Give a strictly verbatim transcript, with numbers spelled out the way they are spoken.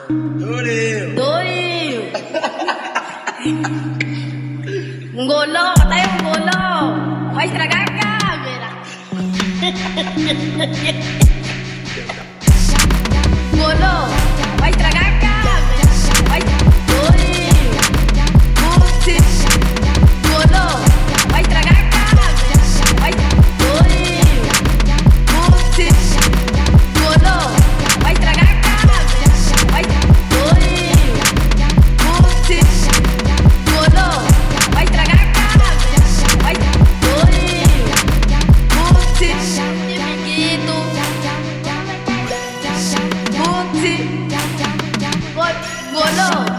Dorinho. Dorinho. Engolou, tá aí, engolou. Vai estragar a câmera. Engolou, vai estragar a câmera. Vai, Dorinho. Putz. Engolou, vai estragar a câmera. Vai, Dorinho. Putz. Engolou, vai estragar a câmera. Vai, Dorinho. Putz. Engolou, vai estragar a câmera. Vai, Dorinho. Putz. Amiguito. Putz. Engolou.